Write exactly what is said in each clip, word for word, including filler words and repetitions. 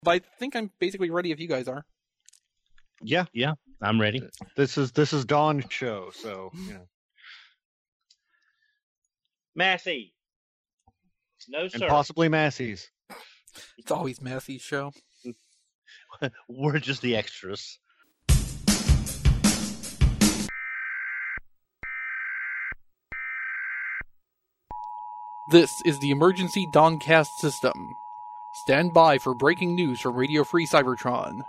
But I think I'm basically ready if you guys are. Yeah, yeah, I'm ready. This is this is Dawn's show, so you know. Massey. No, sir. And possibly Massey's. It's always Massey's show. We're just the extras. This is the Emergency Dawncast system. Stand by for breaking news from Radio Free Cybertron.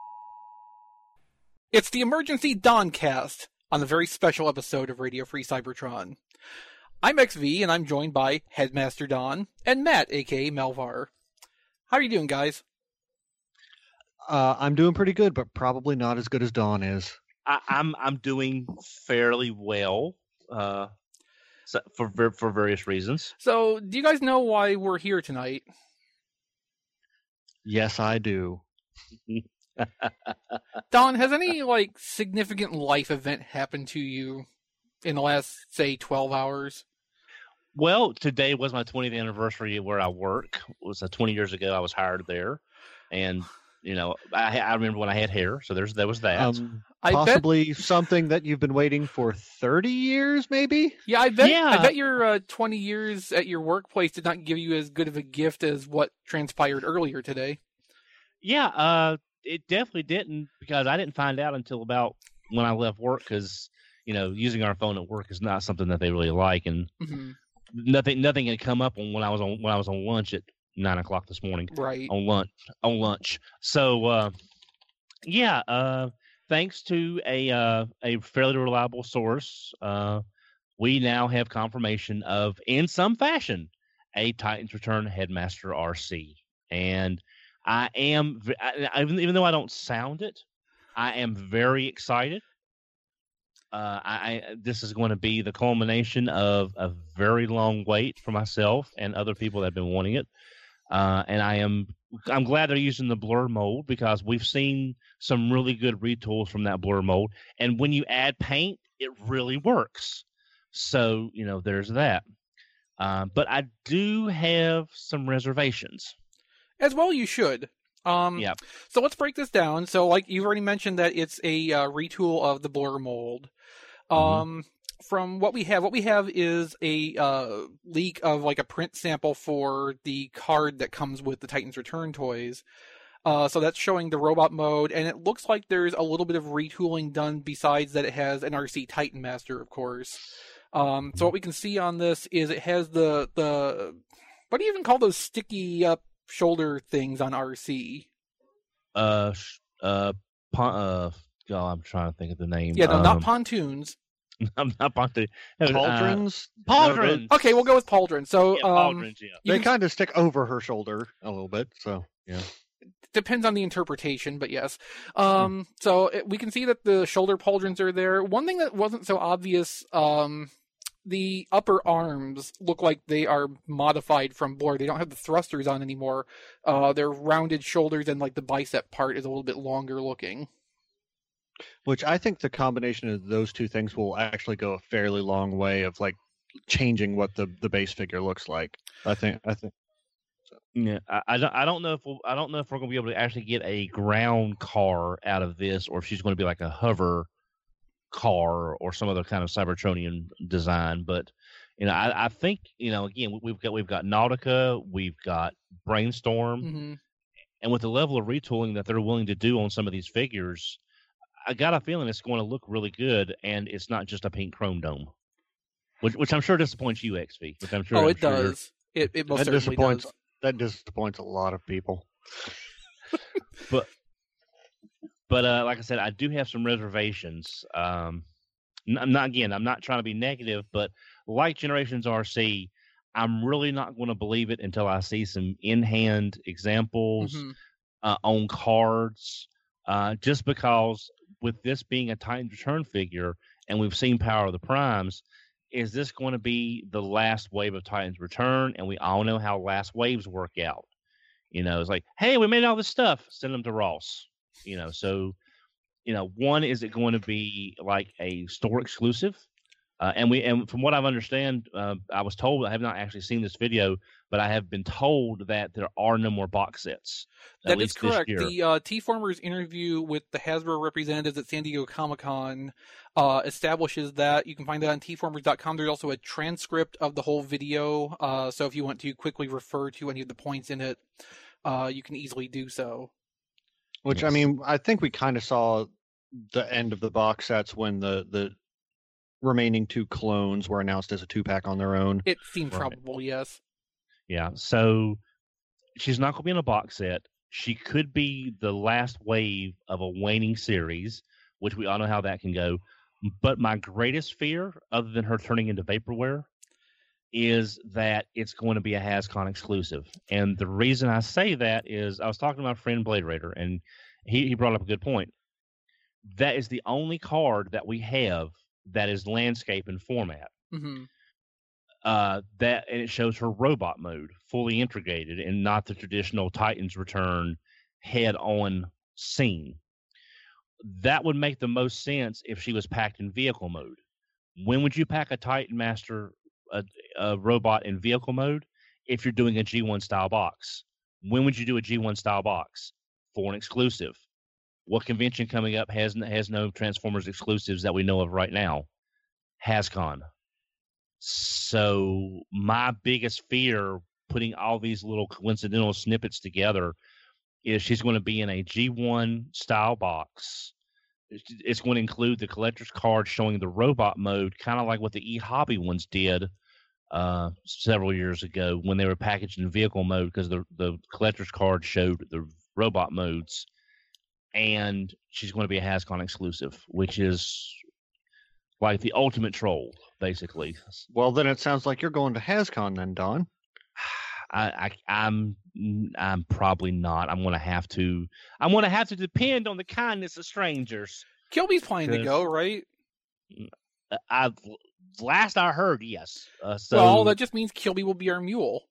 It's the Emergency Dawncast on a very special episode of Radio Free Cybertron. I'm X V, and I'm joined by Headmaster Dawn and Matt, aka Melvar. How are you doing, guys? Uh, I'm doing pretty good, but probably not as good as Dawn is. I, I'm I'm doing fairly well, uh, so for for various reasons. So, do you guys know why we're here tonight? Yes, I do. Dawn, has any like significant life event happened to you in the last, say, twelve hours? Well, today was my twentieth anniversary where I work. It was uh, twenty years ago. I was hired there, and you know, I, I remember when I had hair. So there's there was that. Um, I possibly bet... something that you've been waiting for thirty years, maybe. Yeah, I bet. Yeah. I bet your uh, twenty years at your workplace did not give you as good of a gift as what transpired earlier today. Yeah, uh, it definitely didn't, because I didn't find out until about when I left work, because you know, using our phone at work is not something that they really like, and mm-hmm. nothing nothing had come up on when I was on when I was on lunch at nine o'clock this morning. Right. On lunch on lunch. So uh, yeah, uh, thanks to a uh, a fairly reliable source, uh, we now have confirmation of, in some fashion, a Titans Return Headmaster R C, and I am, I, even even though I don't sound it, I am very excited. Uh, I, I this is going to be the culmination of a very long wait for myself and other people that have been wanting it, uh, and I am I'm glad they're using the blur mold, because we've seen some really good retools from that blur mold, and when you add paint, it really works. So you know, there's that. Uh, but I do have some reservations. As well, you should. Um, yeah. So let's break this down. So, like you've already mentioned, that it's a uh, retool of the blur mold. Um, mm-hmm. From what we have, what we have is a uh, leak of like a print sample for the card that comes with the Titans Return toys. Uh, so that's showing the robot mode, and it looks like there's a little bit of retooling done. Besides that, it has an R C Titan Master, of course. Um, so what we can see on this is it has the the what do you even call those sticky up shoulder things on R C? Uh, uh, pon- uh, oh, I'm trying to think of the name. Yeah, no, um, not pontoons. I'm not pontoon. Pauldrons? Uh, pauldrons. No, okay, we'll go with pauldrons. So, yeah, um, pauldrons, yeah. They can... kind of stick over her shoulder a little bit, so yeah. Depends on the interpretation, but yes. Um, hmm. So it, we can see that the shoulder pauldrons are there. One thing that wasn't so obvious, um, the upper arms look like they are modified from Blur. They don't have the thrusters on anymore. Uh, they're rounded shoulders, and like the bicep part is a little bit longer looking. Which I think the combination of those two things will actually go a fairly long way of like changing what the, the base figure looks like. I think. I think. So. Yeah, I, I don't. I don't know if we'll, I don't know if we're going to be able to actually get a ground car out of this, or if she's going to be like a hover car or some other kind of Cybertronian design. But you know, I, I think, you know, again, we've got we've got Nautica, we've got Brainstorm, mm-hmm. and with the level of retooling that they're willing to do on some of these figures, I got a feeling it's going to look really good, and it's not just a pink chrome dome, which which I'm sure disappoints you, X V. Which I'm sure. Oh, I'm it sure. does. It it most that certainly disappoints. does. That disappoints a lot of people. but but uh, like I said, I do have some reservations. Um, I'm not again. I'm not trying to be negative, but like Generations R C, I'm really not going to believe it until I see some in-hand examples mm-hmm. uh, on cards. Uh, just because with this being a Titans Return figure, and we've seen Power of the Primes, is this going to be the last wave of Titans Return? And we all know how last waves work out. You know, it's like, hey, we made all this stuff, send them to Ross. You know, so, you know, one, is it going to be like a store exclusive? Uh, and we and from what I understand, uh, I was told I have not actually seen this video, but I have been told that there are no more box sets. At That is least correct. This year. The uh, T-Formers interview with the Hasbro representatives at San Diego Comic-Con uh, establishes that. You can find that on T Formers dot com. There's also a transcript of the whole video, uh, so if you want to quickly refer to any of the points in it, uh, you can easily do so. Which, Yes. I mean, I think we kind of saw the end of the box sets when the, the remaining two clones were announced as a two-pack on their own. It seemed Right. probable, yes. Yeah, so she's not going to be in a box set. She could be the last wave of a waning series, which we all know how that can go. But my greatest fear, other than her turning into vaporware, is that it's going to be a HasCon exclusive. And the reason I say that is I was talking to my friend Blade Raider, and he, he brought up a good point. That is the only card that we have that is landscape in format. hmm Uh, that and it shows her robot mode fully integrated and not the traditional Titans Return head-on scene. That would make the most sense if she was packed in vehicle mode. When would you pack a Titan Master a, a robot in vehicle mode? If you're doing a G one style box. When would you do a G one style box? For an exclusive. What convention coming up has has no Transformers exclusives that we know of right now? HasCon. So my biggest fear putting all these little coincidental snippets together is she's going to be in a G one style box. It's, it's going to include the collector's card showing the robot mode, kind of like what the e-hobby ones did uh, several years ago when they were packaged in vehicle mode, because the, the collector's card showed the robot modes. And she's going to be a HasCon exclusive, which is like the ultimate troll, basically. Well, then it sounds like you're going to HasCon then, Don. I, I I'm I'm probably not. I'm gonna have to. I'm gonna have to depend on the kindness of strangers. Kilby's planning to Good. go, right? I last I heard, yes. Uh, so Well, that just means Kilby will be our mule.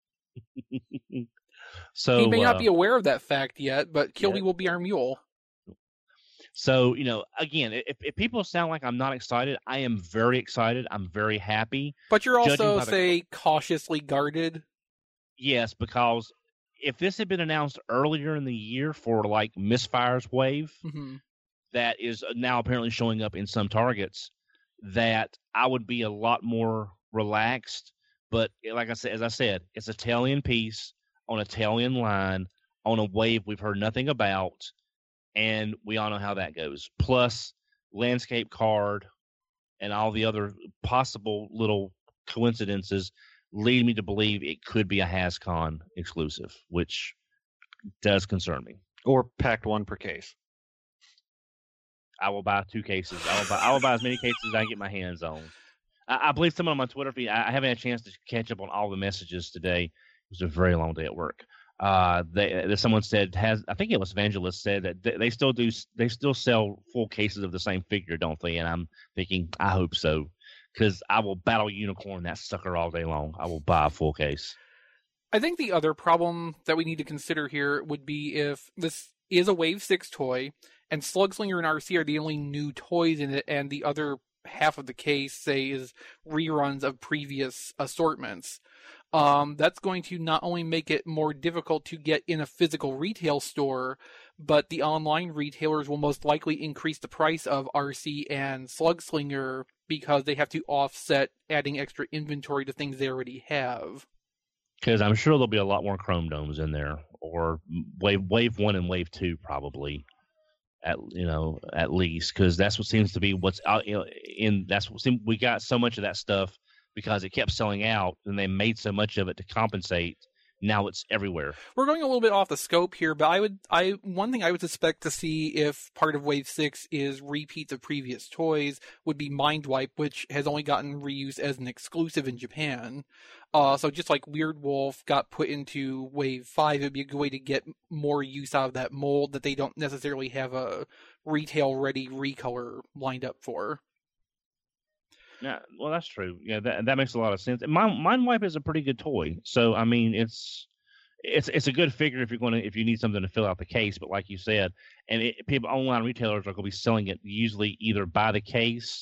so he may uh, not be aware of that fact yet, but Kilby yeah. will be our mule. So, you know, again, if, if people sound like I'm not excited, I am very excited. I'm very happy. But you're Judging also, by the- say, cautiously guarded. Yes, because if this had been announced earlier in the year for like Misfire's wave, hmm that is now apparently showing up in some targets, that I would be a lot more relaxed. But like I said, as I said, it's a tail end piece on a tail end line on a wave we've heard nothing about, and we all know how that goes. Plus, landscape card and all the other possible little coincidences lead me to believe it could be a HasCon exclusive, which does concern me. Or packed one per case. I will buy two cases. I will buy, I will buy as many cases as I can get my hands on. I, I believe someone on my Twitter feed, I, I haven't had a chance to catch up on all the messages today. It was a very long day at work. Uh, they, someone said, has I think it was Evangelist said that they, they still do, they still sell full cases of the same figure, don't they? And I'm thinking, I hope so, because I will battle Unicorn that sucker all day long. I will buy a full case. I think the other problem that we need to consider here would be if this is a Wave six toy, and Slugslinger and R C are the only new toys in it, and the other half of the case, say, is reruns of previous assortments. Um, that's going to not only make it more difficult to get in a physical retail store, but the online retailers will most likely increase the price of R C and Slugslinger because they have to offset adding extra inventory to things they already have. Because I'm sure there'll be a lot more Chrome Domes in there, or wave wave one and wave two probably, at you know at least, because that's what seems to be what's out. You know, in that's what seem, we got so much of that stuff because it kept selling out, and they made so much of it to compensate. Now it's everywhere. We're going a little bit off the scope here, but I would, I one thing I would suspect to see if part of Wave Six is repeats of previous toys would be Mindwipe, which has only gotten reused as an exclusive in Japan. Uh, so just like Weird Wolf got put into Wave Five, it'd be a good way to get more use out of that mold that they don't necessarily have a retail-ready recolor lined up for. Yeah, well, that's true. Yeah, that that makes a lot of sense. And Mind, Mindwipe is a pretty good toy. So I mean, it's it's it's a good figure if you're going to if you need something to fill out the case. But like you said, and it, people online retailers are going to be selling it usually either by the case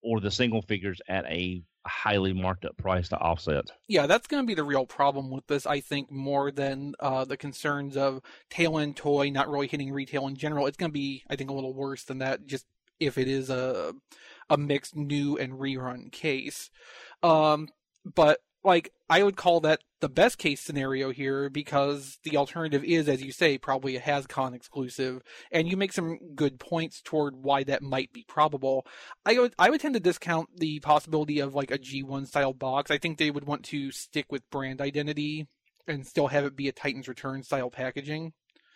or the single figures at a highly marked up price to offset. Yeah, that's going to be the real problem with this, I think, more than uh, the concerns of tail end toy not really hitting retail in general. It's going to be, I think, a little worse than that, just if it is a a mixed new and rerun case. Um, but like, I would call that the best case scenario here, because the alternative is, as you say, probably a HasCon exclusive, and you make some good points toward why that might be probable. I would I would tend to discount the possibility of like a G one style box. I think they would want to stick with brand identity and still have it be a Titans Return style packaging,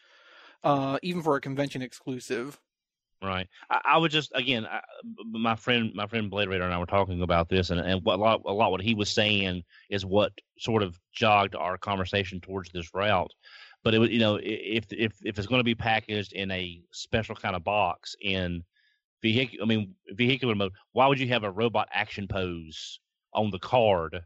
uh, even for a convention exclusive. Right. I, I would just again, I, my friend, my friend Blade Raider and I were talking about this, and and what, a lot, a lot what he was saying is what sort of jogged our conversation towards this route. But it was, you know, if if if it's going to be packaged in a special kind of box in vehicle, I mean vehicular mode, why would you have a robot action pose on the card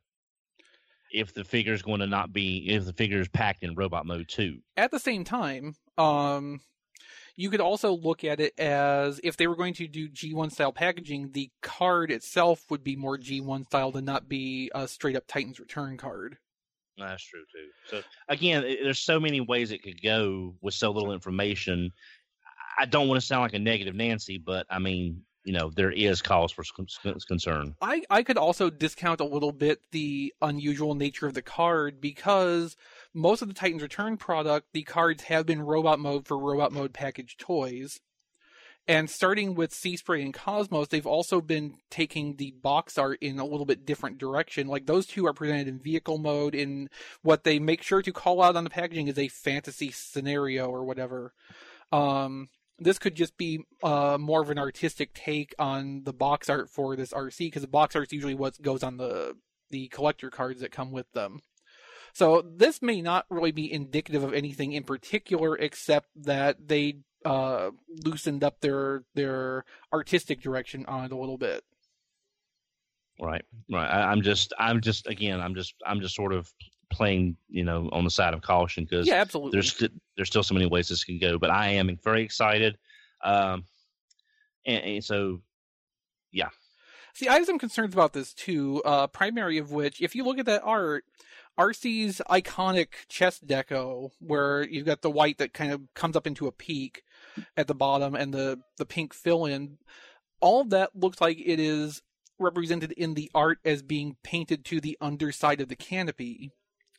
if the figure is going to not be if the figure is packed in robot mode too? At the same time, um. You could also look at it as if they were going to do G one style packaging, the card itself would be more G one style than not be a straight up Titans Return card. That's true too. So again, there's so many ways it could go with so little information. I don't want to sound like a negative Nancy, but I mean, you know, there is cause for concern. I, I could also discount a little bit the unusual nature of the card, because most of the Titans Return product, the cards have been robot mode for robot mode packaged toys. And starting with Seaspray and Cosmos, they've also been taking the box art in a little bit different direction. Like, those two are presented in vehicle mode, in what they make sure to call out on the packaging is a fantasy scenario or whatever. Um, this could just be uh, more of an artistic take on the box art for this R C, because the box art is usually what goes on the the collector cards that come with them. So this may not really be indicative of anything in particular, except that they uh, loosened up their their artistic direction on it a little bit. Right, right. I, I'm just, I'm just, again, I'm just, I'm just sort of playing, you know, on the side of caution, because yeah, absolutely. There's st- there's still so many ways this can go, but I am very excited, um, and, and so, yeah. See, I have some concerns about this too. Uh, primary of which, if you look at that art, R C's iconic chest deco, where you've got the white that kind of comes up into a peak at the bottom and the, the pink fill-in, all of that looks like it is represented in the art as being painted to the underside of the canopy.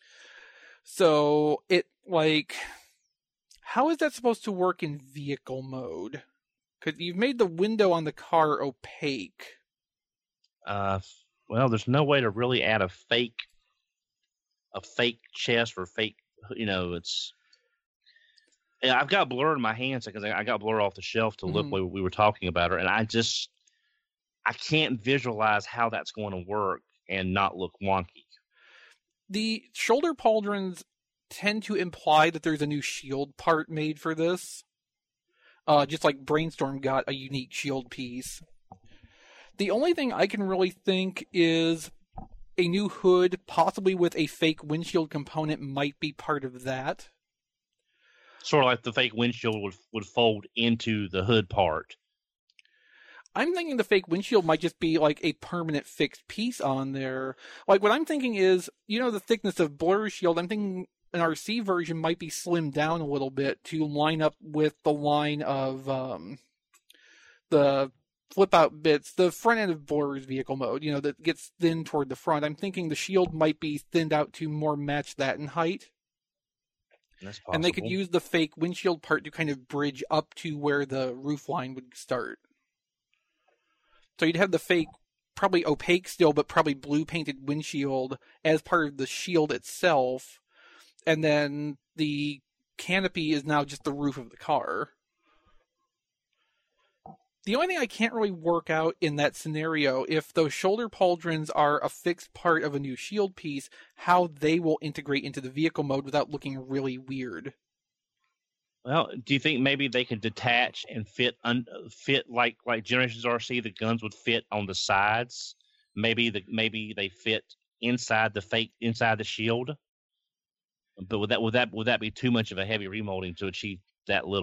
So, it, like, how is that supposed to work in vehicle mode? Because you've made the window on the car opaque. Uh, well, there's no way to really add a fake a fake chest or fake, you know, it's, and I've got Blur in my hands because I got Blur off the shelf to look mm-hmm. where we were talking about her, and I just, I can't visualize how that's going to work and not look wonky. The shoulder pauldrons tend to imply that there's a new shield part made for this, uh, just like Brainstorm got a unique shield piece. The only thing I can really think is a new hood, possibly with a fake windshield component, might be part of that. Sort of like the fake windshield would would fold into the hood part. I'm thinking the fake windshield might just be like a permanent fixed piece on there. Like, what I'm thinking is, you know, the thickness of Blur's shield, I'm thinking an R C version might be slimmed down a little bit to line up with the line of um, the flip out bits, the front end of Blur's vehicle mode, you know, that gets thin toward the front. I'm thinking the shield might be thinned out to more match that in height. That's possible. And they could use the fake windshield part to kind of bridge up to where the roof line would start. So you'd have the fake, probably opaque still, but probably blue painted windshield as part of the shield itself. And then the canopy is now just the roof of the car. The only thing I can't really work out in that scenario, if those shoulder pauldrons are a fixed part of a new shield piece, how they will integrate into the vehicle mode without looking really weird. Well, do you think maybe they could detach and fit un, fit like like Generations R C? The guns would fit on the sides. Maybe the maybe they fit inside the fake inside the shield. But would that would that would that be too much of a heavy remolding to achieve that little?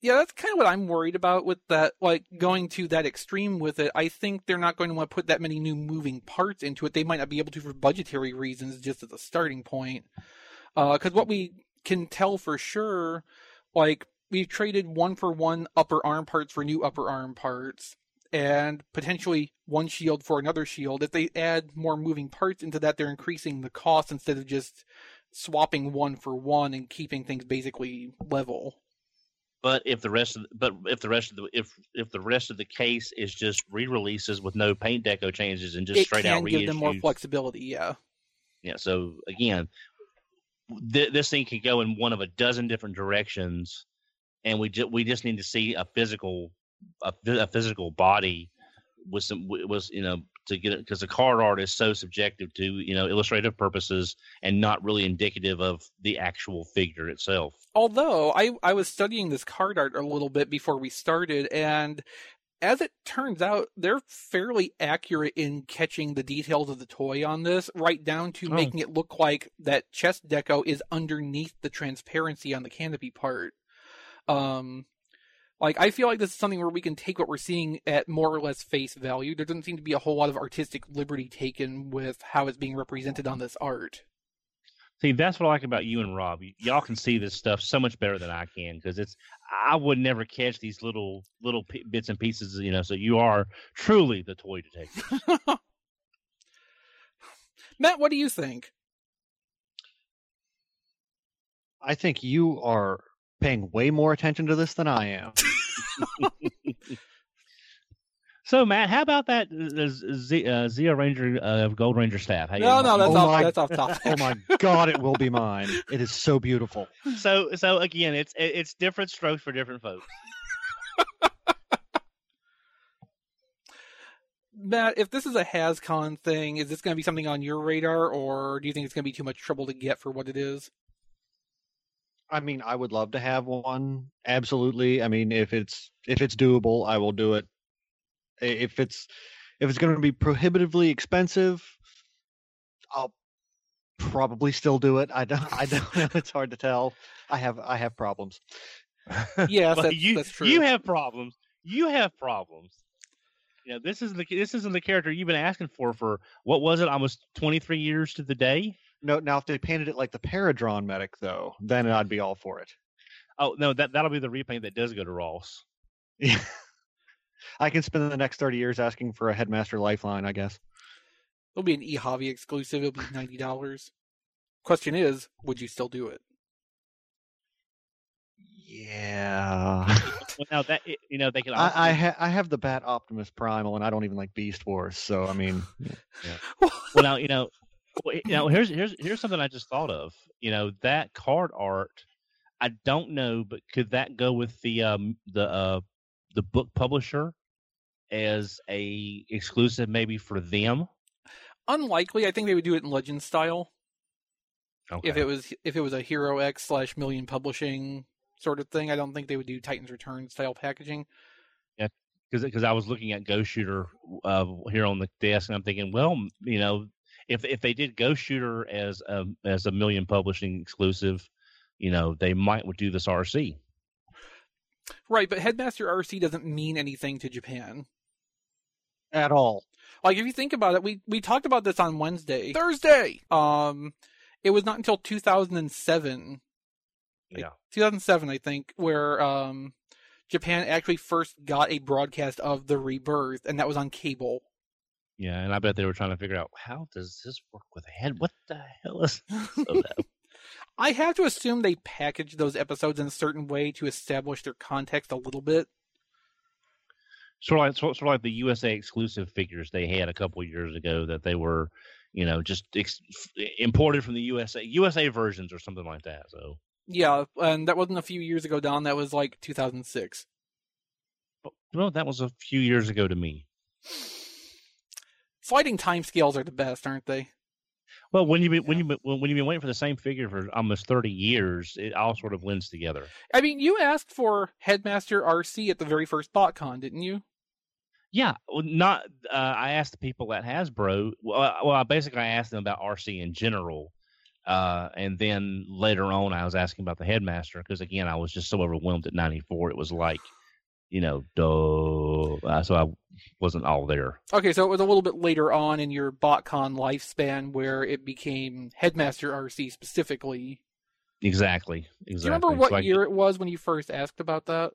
Yeah, that's kind of what I'm worried about with that, like, going to that extreme with it. I think they're not going to want to put that many new moving parts into it. They might not be able to for budgetary reasons, just as a starting point. Because uh, what we can tell for sure, like, we've traded one-for-one upper arm parts for new upper arm parts, and potentially one shield for another shield. If they add more moving parts into that, they're increasing the cost instead of just swapping one for one and keeping things basically level. But if the rest of the, but if the rest of the if if the rest of the case is just re-releases with no paint deco changes and just it straight can out reissues, give them more flexibility. Yeah. Yeah. So again, th- this thing could go in one of a dozen different directions, and we just we just need to see a physical a, a physical body with some was you know to get it, because the card art is so subjective to you know illustrative purposes and not really indicative of the actual figure itself. Although I, I was studying this card art a little bit before we started, and as it turns out, they're fairly accurate in catching the details of the toy on this, right down to Oh. making it look like that chest deco is underneath the transparency on the canopy part. Um, like, I feel like this is something where we can take what we're seeing at more or less face value. There doesn't seem to be a whole lot of artistic liberty taken with how it's being represented on this art. See, that's what I like about you and Rob. Y- y'all can see this stuff so much better than I can because it's I would never catch these little little p- bits and pieces, you know. So you are truly the toy detective. Matt, what do you think? I think you are paying way more attention to this than I am. So Matt, how about that uh, Z, uh, Zeo Ranger uh, Gold Ranger staff? How you No, no, you- that's Oh off. my- That's off topic. Oh my God, it will be mine. It is so beautiful. So so again, it's it- it's different strokes for different folks. Matt, if this is a HasCon thing, is this going to be something on your radar, or do you think it's going to be too much trouble to get for what it is? I mean, I would love to have one. Absolutely. I mean, if it's if it's doable, I will do it. I- If it's if it's going to be prohibitively expensive, I'll probably still do it. I don't I don't know. It's hard to tell. I have I have problems. Yes, Well, that's, you that's true. you have problems. You have problems. You know, this is the this isn't the character you've been asking for for what was it? Almost twenty-three years to the day. No, now if they painted it like the Paradron medic, though, then I'd be all for it. Oh no, that that'll be the repaint that does go to Ross. Yeah. I can spend the next thirty years asking for a Headmaster Lifeline, I guess. It'll be an eHobby exclusive. It'll be ninety dollars. Question is, would you still do it? Yeah. Well, now that you know they can. I Also, I, ha- I have the Bat Optimus Primal, and I don't even like Beast Wars, so I mean, well now you know. Well, you know, here's here's here's something I just thought of. You know, that card art, I don't know, but could that go with the um the uh the book publisher as a exclusive maybe for them? Unlikely. I think they would do it in Legend style. Okay. If it was if it was a Hero X slash Million Publishing sort of thing, I don't think they would do Titan's Return style packaging. because because I was looking at Ghost Shooter uh, here on the desk, and I'm thinking, well, you know, if if they did Ghost Shooter as a as a Million Publishing exclusive, you know, they might would do this R C. Right, but Headmaster R C doesn't mean anything to Japan. at all. Like, if you think about it, we, we talked about this on Wednesday. Thursday! Um, it was not until two thousand seven, Yeah. two thousand seven, I think, where um, Japan actually first got a broadcast of the Rebirth, and that was on cable. Yeah, and I bet they were trying to figure out how does this work with a head? What the hell is so that? I have to assume they packaged those episodes in a certain way to establish their context a little bit. Sort of like sort, sort of like the U S A exclusive figures they had a couple of years ago that they were, you know, just ex- imported from the U S A U S A versions or something like that. So Yeah, and that wasn't a few years ago, Don. That was like two thousand six. well, that was a few years ago to me. Sliding timescales are the best, aren't they? Well, when you be, when you be- when you've been waiting for the same figure for almost thirty years, it all sort of blends together. I mean, you asked for Headmaster R C at the very first BotCon, didn't you? Yeah, well, not. Uh, I asked the people at Hasbro. Well, uh, well, basically, I asked them about R C in general, Uh, and then later on, I was asking about the headmaster because, again, I was just so overwhelmed at ninety-four. It was like, you know, duh. Uh, so I wasn't all there. Okay, so it was a little bit later on in your BotCon lifespan where it became Headmaster R C specifically. Exactly. Exactly. Do you remember what so I, year it was when you first asked about that?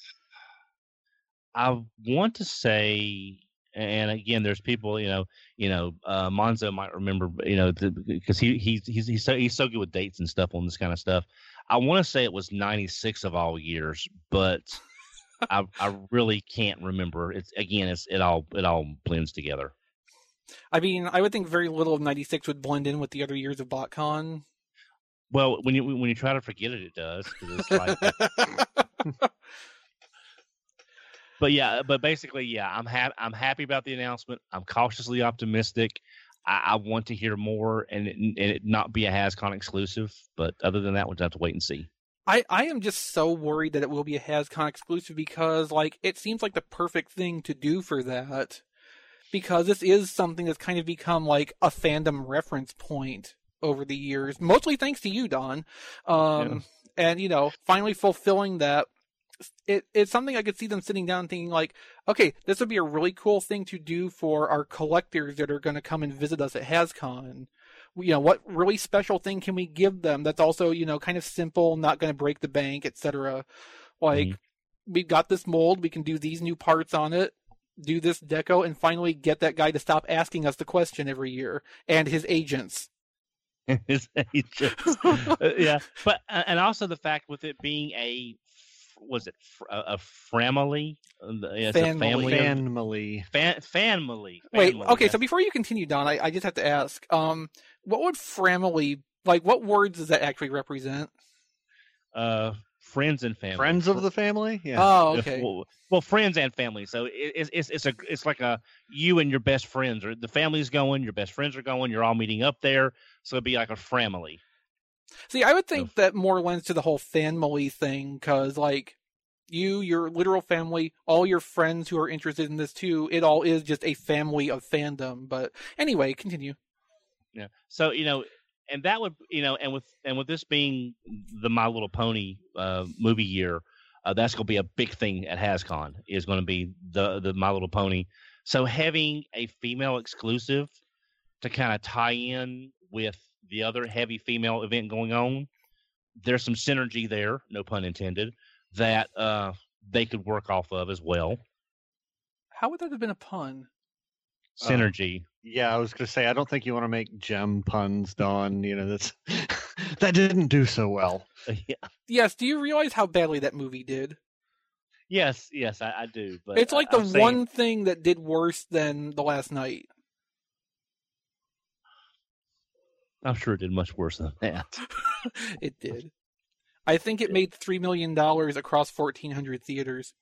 I want to say, and again, there's people, you know, you know, uh, Monzo might remember, you know, because he he's he's he's so he's so good with dates and stuff on this kind of stuff. I want to say it was ninety-six of all years, but I I really can't remember. It's again, it's it all it all blends together. I mean, I would think very little of ninety-six would blend in with the other years of BotCon. Well, when you when you try to forget it, it does. 'Cause it's like, but yeah, but basically, yeah, I'm happy. I'm happy about the announcement. I'm cautiously optimistic. I, I want to hear more, and it, and it not be a HasCon exclusive. But other than that, we'll have to wait and see. I, I am just so worried that it will be a HasCon exclusive because, like, it seems like the perfect thing to do for that. Because this is something that's kind of become, like, a fandom reference point over the years. Mostly thanks to you, Don. Um, yeah. And, you know, finally fulfilling that. It, it's something I could see them sitting down thinking, like, okay, this would be a really cool thing to do for our collectors that are going to come and visit us at HasCon. You know, what really special thing can we give them that's also, you know, kind of simple, not going to break the bank, et cetera. Like, mm-hmm. we've got this mold, we can do these new parts on it, do this deco, and finally get that guy to stop asking us the question every year, and his agents. his agents. uh, yeah, but and also the fact with it being a was it a, a family? Yes, family. A family. Family. Fan, family. Wait, family, okay, yes. so before you continue, Don, I, I just have to ask, um, what would family, like, what words does that actually represent? Uh, friends and family. Friends of the family? Yeah. Oh, okay. Well, well friends and family. So it, it's it's it's a it's like a you and your best friends, or the family's going, your best friends are going, you're all meeting up there. So it'd be like a family. See, I would think that more lends to the whole family thing, because, like, you, your literal family, all your friends who are interested in this too, it all is just a family of fandom. But anyway, continue. Yeah. So, you know, and that would, you know, and with and with this being the My Little Pony uh, movie year, uh, that's going to be a big thing at HasCon, is going to be the, the My Little Pony. So having a female exclusive to kind of tie in with the other heavy female event going on, there's some synergy there, no pun intended, that uh, they could work off of as well. How would that have been a pun? Synergy. Uh, yeah, I was going to say, I don't think you want to make gem puns, Don. You know, that's that didn't do so well. Uh, yeah. Yes, do you realize how badly that movie did? Yes, yes, I, I do. But it's like I, the I'm one saying... thing that did worse than The Last Night. I'm sure it did much worse than that. It did. I think it made three million dollars across fourteen hundred theaters.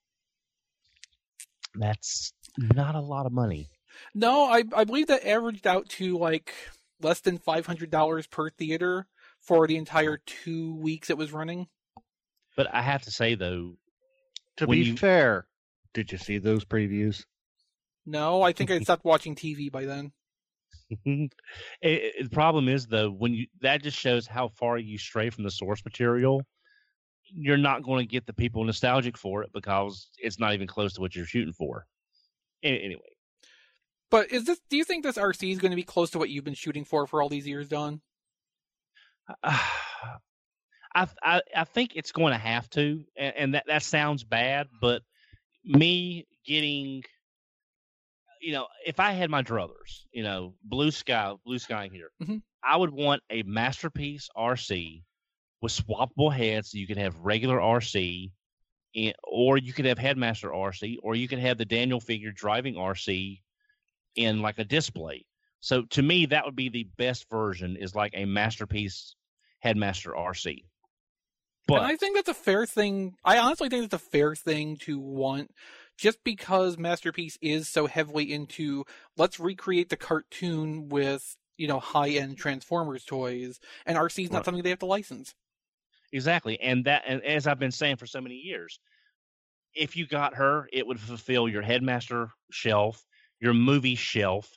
That's not a lot of money. No, I I believe that averaged out to like less than five hundred dollars per theater for the entire two weeks it was running. But I have to say, though... To be you... fair, did you see those previews? No, I think I stopped watching T V by then. it, it, the problem is, though, when you that just shows how far you stray from the source material. You're not going to get the people nostalgic for it because it's not even close to what you're shooting for. Anyway. But is this? Do you think this R C is going to be close to what you've been shooting for for all these years, Don? Uh, I, I I think it's going to have to, and, and that, that sounds bad, but me getting, you know, if I had my druthers, you know, blue sky, blue sky here, mm-hmm. I would want a Masterpiece R C with swappable heads, so you could have regular R C, and, or you could have Headmaster R C, or you could have the Daniel figure driving R C in like a display. So to me, that would be the best version, is like a Masterpiece Headmaster R C. But and I think that's a fair thing. I honestly think it's a fair thing to want, just because Masterpiece is so heavily into, let's recreate the cartoon with, you know, high-end Transformers toys, and R C is not right. something they have to license. Exactly, and that, and as I've been saying for so many years, if you got her, it would fulfill your Headmaster shelf, your movie shelf,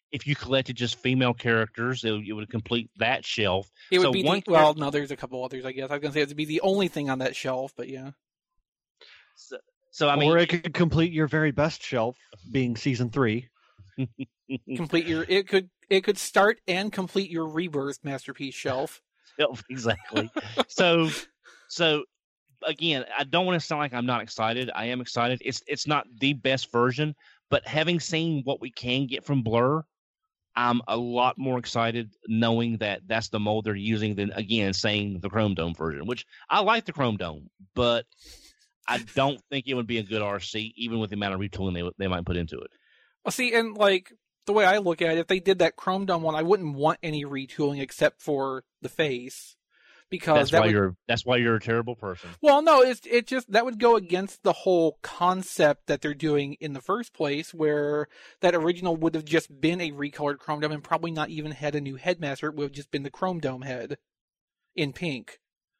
if you collected just female characters, it, it would complete that shelf. It would so be one the, well, no, there's a couple others, I guess. I was gonna say it would be the only thing on that shelf, but yeah. So, so I mean, or it could complete your very best shelf, being season three. complete your it could it could start and complete your Rebirth masterpiece shelf. Shelf, exactly. so, so again, I don't want to sound like I'm not excited. I am excited. It's it's not the best version, but having seen what we can get from Blur, I'm a lot more excited knowing that that's the mold they're using than, again, saying the Chrome Dome version, which I like the Chrome Dome, but I don't think it would be a good R C, even with the amount of retooling they, they might put into it. Well, see, and like the way I look at it, if they did that Chrome Dome one, I wouldn't want any retooling except for the face. Because that's that why would, you're that's why you're a terrible person. Well, no, it's it just that would go against the whole concept that they're doing in the first place, where that original would have just been a recolored Chrome Dome and probably not even had a new headmaster. It would have just been the Chrome Dome head in pink.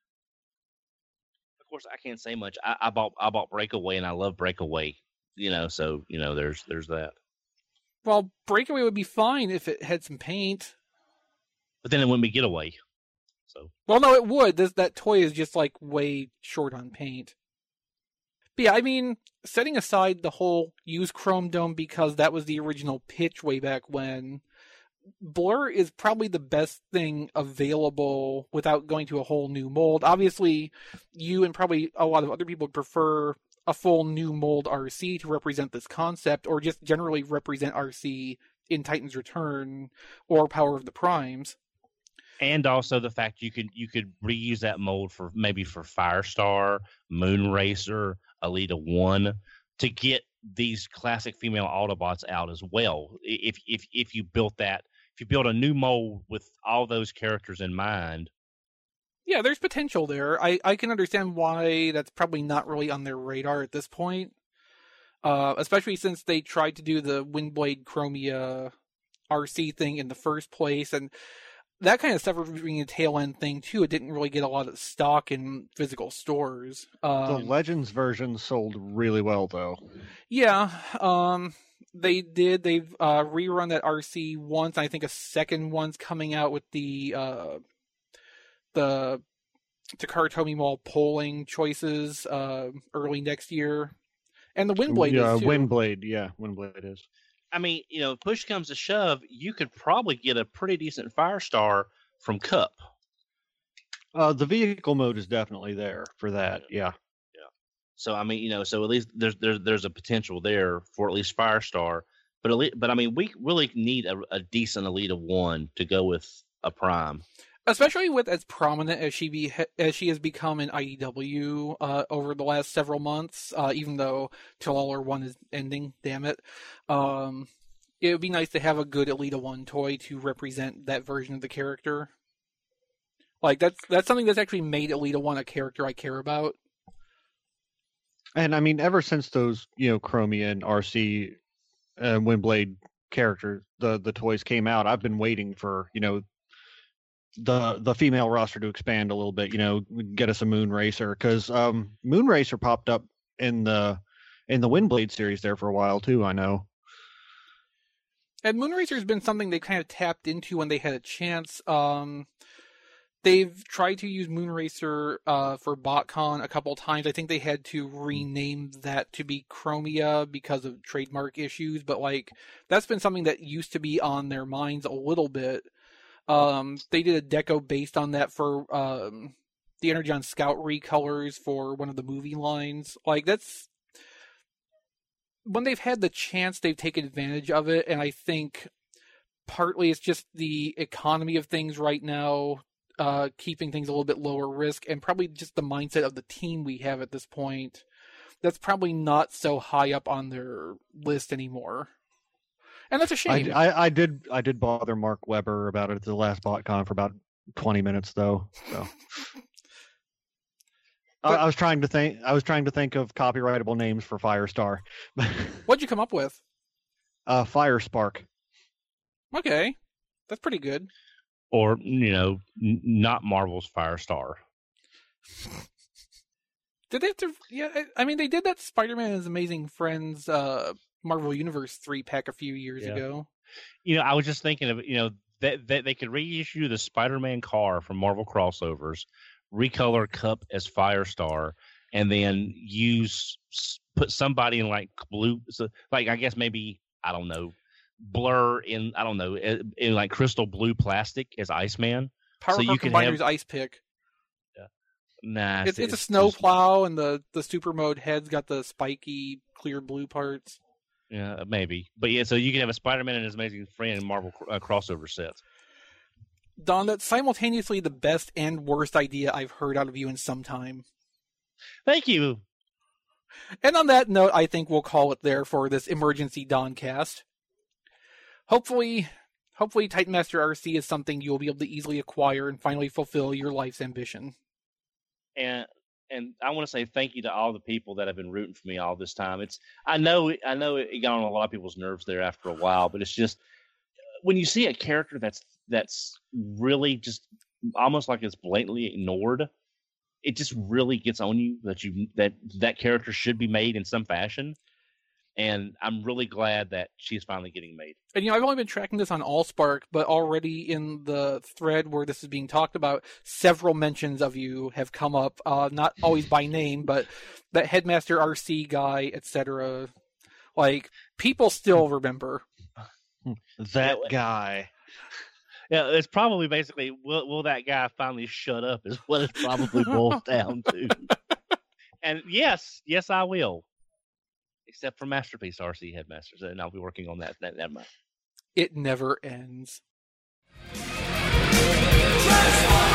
Of course, I can't say much. I, I bought I bought Breakaway, and I love Breakaway. You know, so you know, there's there's that. Well, Breakaway would be fine if it had some paint. But then it wouldn't be Getaway. So. Well, no, it would. This that toy is just like way short on paint. But yeah, I mean, setting aside the whole use Chrome Dome because that was the original pitch way back when, Blur is probably the best thing available without going to a whole new mold. Obviously, you and probably a lot of other people prefer a full new mold R C to represent this concept, or just generally represent R C in Titan's Return or Power of the Primes. And also the fact you could you could reuse that mold for maybe for Firestar, Moonracer, Alita One to get these classic female Autobots out as well. If if if you built that, if you built a new mold with all those characters in mind. Yeah, there's potential there. I, I can understand why that's probably not really on their radar at this point. Uh, especially since they tried to do the Windblade Chromia R C thing in the first place, and that kind of stuff was being a tail end thing too. It didn't really get a lot of stock in physical stores. Um, the Legends version sold really well, though. Yeah, um, they did. They've uh, rerun that R C once. I think a second one's coming out with the uh, the Takara Tomy polling choices uh, early next year, and the Windblade yeah, is too. Windblade, yeah, Windblade is. I mean, you know, if push comes to shove, you could probably get a pretty decent Firestar from Cup. Uh, the vehicle mode is definitely there for that. Yeah. Yeah. So I mean, you know, so at least there's there's there's a potential there for at least Firestar. But elite, but I mean, we really need a, a decent Elite of one to go with a Prime. Especially with as prominent as she be as she has become in I D W uh, over the last several months, uh, even though Till All Are One is ending, damn it. Um, it would be nice to have a good Elita One toy to represent that version of the character. Like that's that's something that's actually made Elita One a character I care about. And I mean, ever since those, you know, Chromia and R C uh, Windblade characters, the the toys came out, I've been waiting for, you know, the the female roster to expand a little bit, you know, get us a Moonracer, because um Moonracer popped up in the in the Windblade series there for a while too, I know. And Moonracer has been something they kind of tapped into when they had a chance. Um, they've tried to use Moonracer uh, for BotCon a couple times. I think they had to rename that to be Chromia because of trademark issues, but like that's been something that used to be on their minds a little bit. Um, they did a deco based on that for um, the Energon Scout recolors for one of the movie lines. Like that's when they've had the chance, they've taken advantage of it, and I think partly it's just the economy of things right now, uh, keeping things a little bit lower risk, and probably just the mindset of the team we have at this point. That's probably not so high up on their list anymore. And that's a shame. I, I, I did I did bother Mark Webber about it at the last BotCon for about twenty minutes though. So but, I, I was trying to think I was trying to think of copyrightable names for Firestar. What'd you come up with? Uh, Firespark. Okay, that's pretty good. Or you know, n- not Marvel's Firestar. Did they have to? Yeah, I mean, they did that Spider-Man and His Amazing Friends uh, Marvel Universe three pack a few years yeah. ago. You know, I was just thinking of, you know, that they, they could reissue the Spider-Man car from Marvel crossovers, recolor Cup as Firestar, and then use put somebody in like blue, so like I guess maybe I don't know, Blur in I don't know in, in like crystal blue plastic as Iceman. Power so Car you can Combiner's have Ice Pick. Nah, It's, it's, it's a snow plow, and the, the super mode head's got the spiky clear blue parts. Yeah, maybe, but yeah. So you can have a Spider-Man and his amazing friend in Marvel uh, crossover sets. Don, that's simultaneously the best and worst idea I've heard out of you in some time. Thank you. And on that note, I think we'll call it there for this emergency Doncast. Hopefully, hopefully Titan Master R C is something you'll be able to easily acquire and finally fulfill your life's ambition. And and I want to say thank you to all the people that have been rooting for me all this time. It's I know I know it got on a lot of people's nerves there after a while, but it's just when you see a character that's that's really just almost like it's blatantly ignored, it just really gets on you that you that that character should be made in some fashion. And I'm really glad that she's finally getting made. And, you know, I've only been tracking this on AllSpark, but already in the thread where this is being talked about, several mentions of you have come up, uh, not always by name, but that Headmaster R C guy, et cetera. Like, people still remember. That guy. Yeah, it's probably basically, will, will that guy finally shut up is what it probably boils down to. And yes, yes, I will. Except for Masterpiece R C Headmasters, and I'll be working on that. That, that It never ends. Just